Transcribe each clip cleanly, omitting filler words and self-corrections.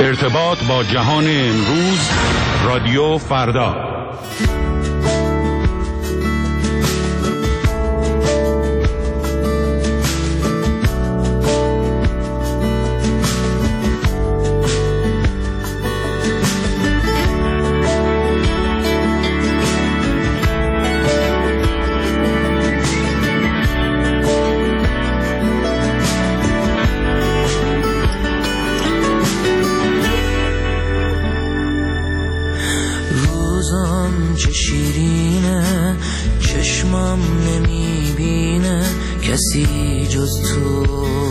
ارتباط با جهان امروز، رادیو فردا. چه شیرینه چشمم نمیبینه کسی جز تو،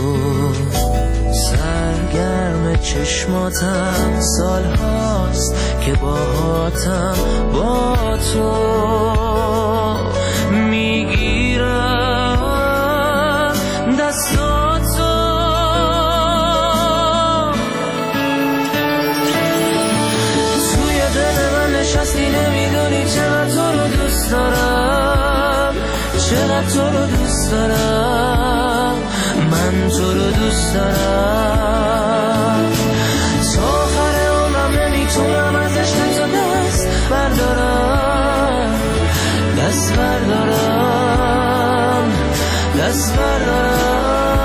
سرگرم چشماتم سال هاست که باهاتم با تو میگیرم دستاتو، توی دل من نشستی نمیدونی چقدر تو رو دوست دارم، چقدر تو رو دوست دارم، من تو رو دوست دارم، تا آخر عمرم نمیتونم از عشق تو دست بردارم، دست بردارم، دست بردارم.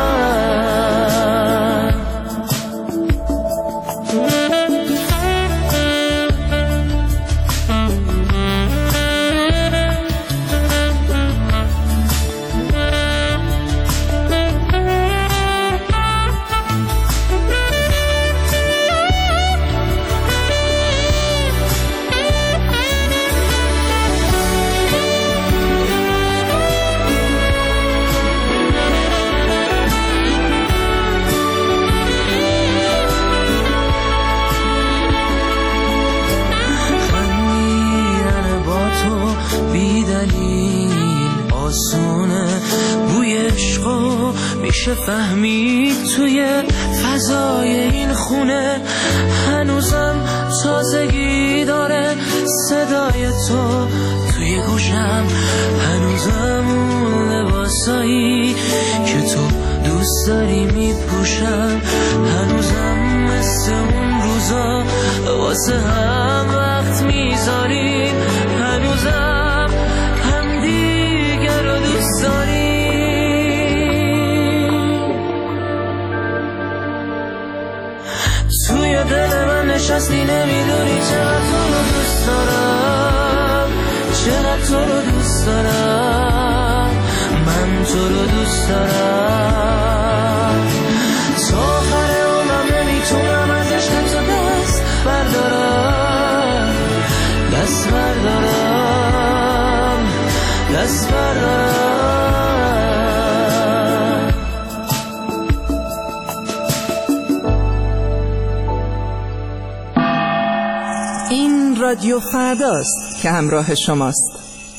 میشه فهمید توی فضای این خونه، هنوزم تازگی داره صدای تو توی گوشم، هنوزم اون لباسایی که تو دوست داری میپوشم، هنوزم مثل اون روزا واسه هم وقت میذاریم، هنوزم هم دیگر رو دوست داریم. توی دل من نشستی نمیدونی چقدر تو رو دوست دارم، چقدر تو رو دوست دارم، من تو رو دوست دارم، تا آخر عمرم نمیتونم از عشق تو دست بردارم، دست بردارم، دست بردارم. این رادیو فرداست که همراه شماست.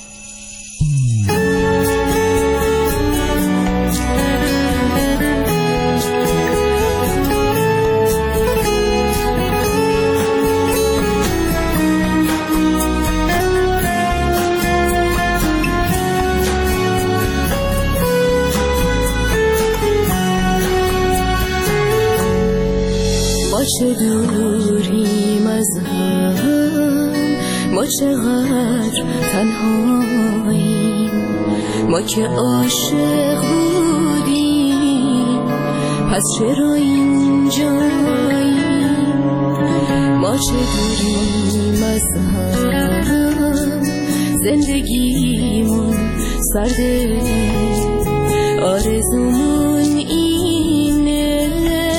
ما چه دوریم از هم، ما چقدر تنهاییم، ما که عاشق بودیم پس چرا اینجاییم، ما چه دوریم از هم، زندگیمون سرده، آرزومون اینه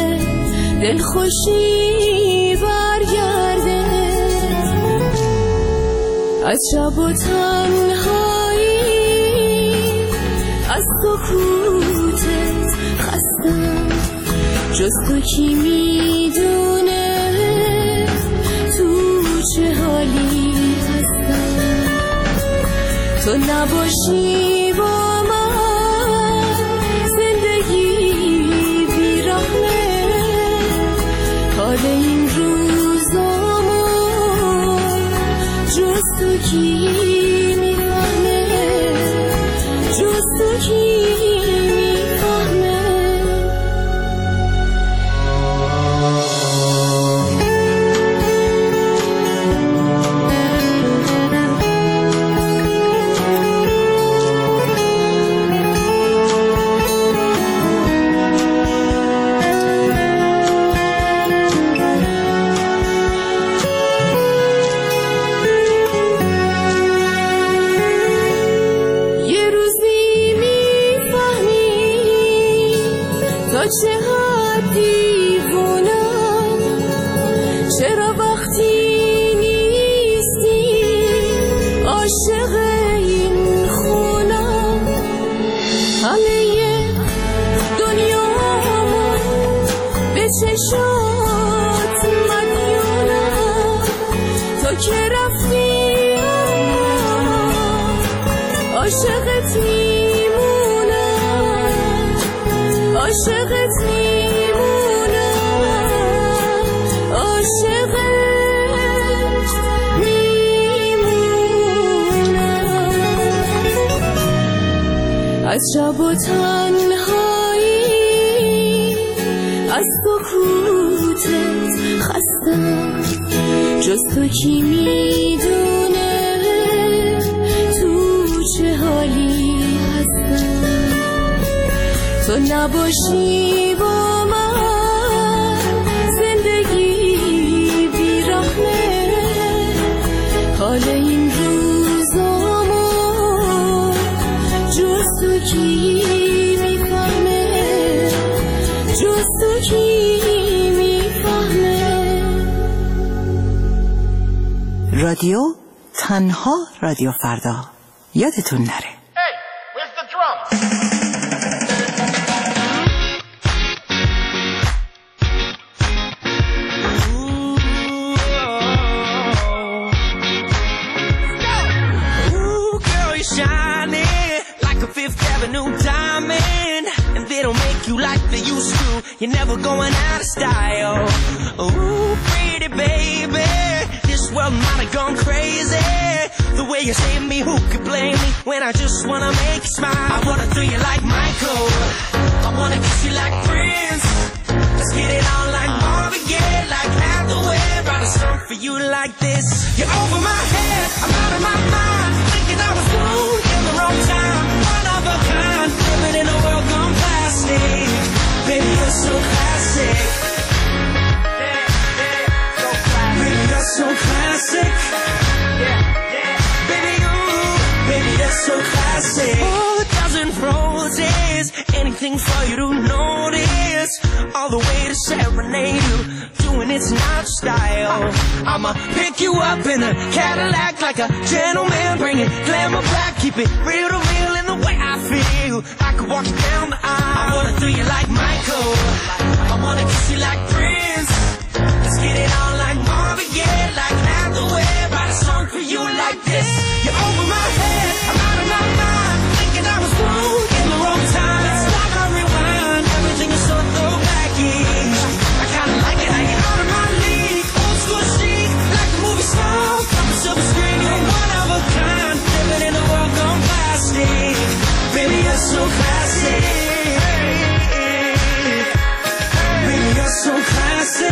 دلخوشی برگرده، از شب و تنهایی از سکوتت خستم، جز تو کی میدونه تو چه حالی هستم، تو نباشی با من زندگی بیرحمه، حال این روزامو جز تو کی میفهمه، جز تو کی میفهمه. چشات مدیونم تا که رفتی عاشقت میمونم عاشقت میمونم عاشقت میمونم از شب و تنهایی از سکوتت خستم جز تو کی میدونه تو چه حالی هستم تو نباشی با من زندگی بیرحمه حال این روزامو جز تو کی میفهمه جز تو کی میفهمه رادیو تنها رادیو فردا یادتون نره. Hey, where's the drum? Ooh, girl, you're shining like a Fifth Avenue diamond, and they don't make you like they used to. You're never going out of style. Ooh, pretty baby, this world might have gone crazy. The way you save me, who could blame me when I just wanna make you smile? I wanna do you like Michael, I wanna kiss you like Prince. Let's get it on like Marvin Gaye, like Hathaway. Write a song for you like this. You're over my head, I'm out of my mind, thinking I was born in the wrong time. One of a kind, living in a world gone plastic. Baby, you're so classic. Baby, you're so classic. Baby, that's so classic. Oh, a dozen roses, anything for you to notice. All the way to serenade you, doing it's not style. I'ma pick you up in a Cadillac like a gentleman, bring it glamour back, keep it real to real in the way I feel. I could walk you down the aisle. I wanna do you like Michael, I wanna kiss you like Prince. Let's get it on like Marvin Gaye, like Hathaway. Write a song for you like this. You're over my head, I'm out of my mind, thinking I was wrong in the wrong time. It's like I rewind, everything is so throwbacky. I kinda like it how you're out of my league. Old school chic, like a movie star from a silver screen. You're one of a kind, living in a world gone plastic. Baby, you're so classic. Baby, you're so classic.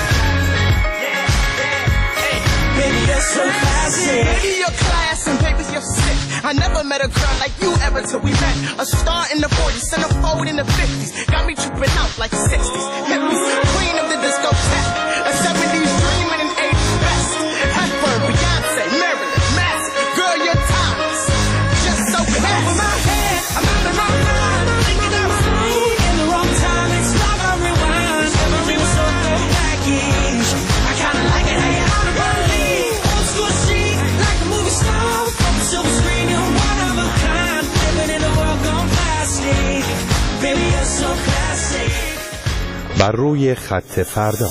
Baby, you're so classic. Baby, your class and baby, you're sick. I never met a girl like you ever till we met. A star in the 40s, centerfold in the 50s. Got me tripping out like 60s. Hippies, queen of the discotheque. A 70s dream and an 80s best. Hepburn, Beyonce, Marilyn, Manson. Girl, you're timeless. Just so classy. Over my head, I'm out of my mind, thinking I was wrong in the wrong time. It's like I rewind, everything was so throwbacky. I kinda like it how you're out of my league. Old school chic, like a movie star from a silver screen. You're one of a kind, living in a world gone plastic. Baby, you're so classic. بر روی خط فردا.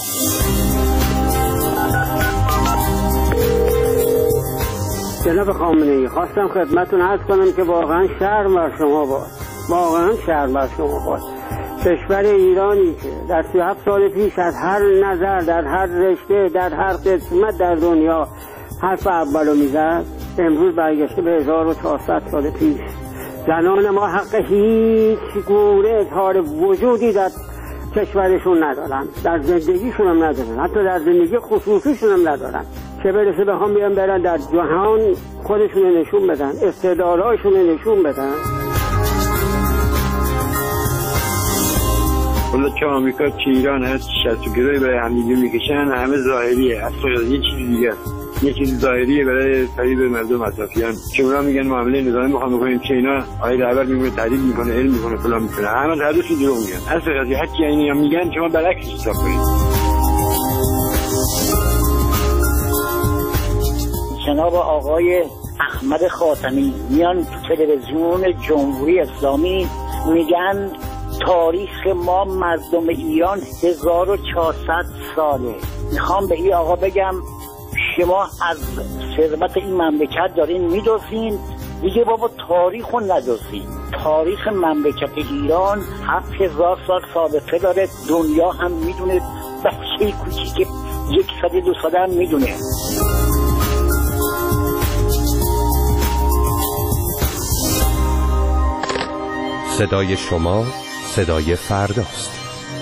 جناب خامنه‌ای، خواستم خدمتتون عرض کنم که واقعا شرم بر شما باد، واقعا شرم بر شما باد. کشور ایرانی که در 37 سال پیش از هر نظر، در هر رشته، در هر قسمت در دنیا حرف اولو میزد، امروز برگشته به 1400 سال پیش. زنان ما حق هیچ گونه اظهار وجودی در کشورشون ندارن، در زندگیشون هم ندارن، حتی در زندگی خصوصیشون هم ندارن، چه برسه بخوام بیان برن در جهان خودشون نشون بدن، استعدادهاشون نشون بدن. حالا چه آمریکا چه ایران هست شست و گروهی برای همدیگه میکشن، همه ظاهریه، اصلا یه چیزی دیگه، یه چیز ظاهریه برای فریب مردم اطرافیان. که اونا میگن معامله نظامی میخوام بکنیم، که اینا آقای رهبر میگه تعدیل میکنه، علم میکنه، فلان میکنه، همه حدث دروغ میگن. اصلا قضیه حتی اینا میگن شما برعکس حساب کنید. جناب آقای احمد خاتمی میان تو تلویزیون جمهوری اسلامی میگن تاریخ ما مردم ایران 1400 ساله. میخوام به این آقا بگم شما از ثروت این مملکت دارین میدوزین، دیگه بابا تاریخ رو ندوزین. تاریخ مملکت ایران 7000 سال سابقه داره، دنیا هم میدونه، بچه کوچیک 100-200 هم میدونه. صدای شما صدای فرداست.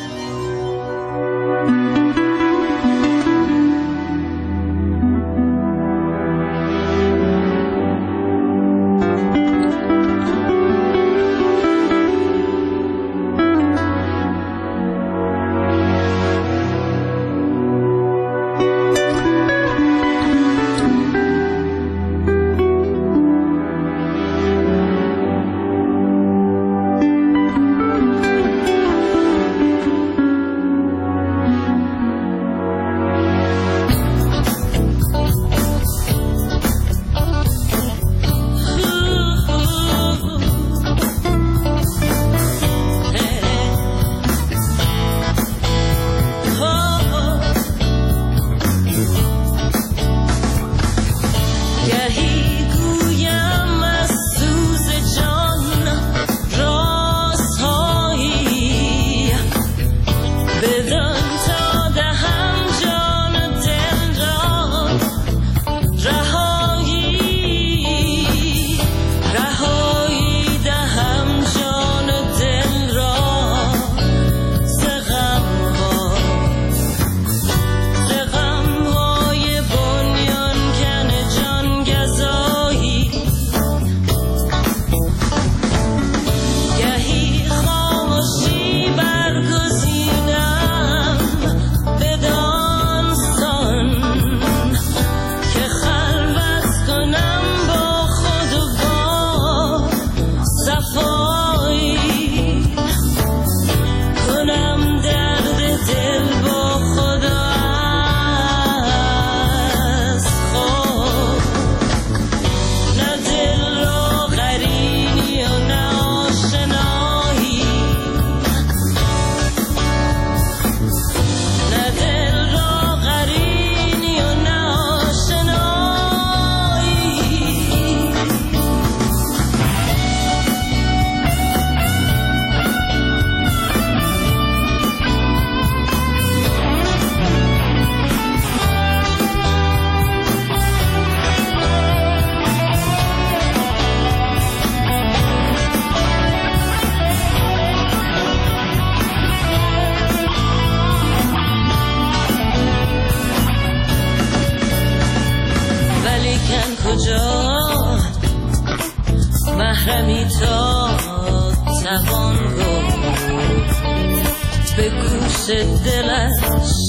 محرمی تا توان گفت به گوش دلش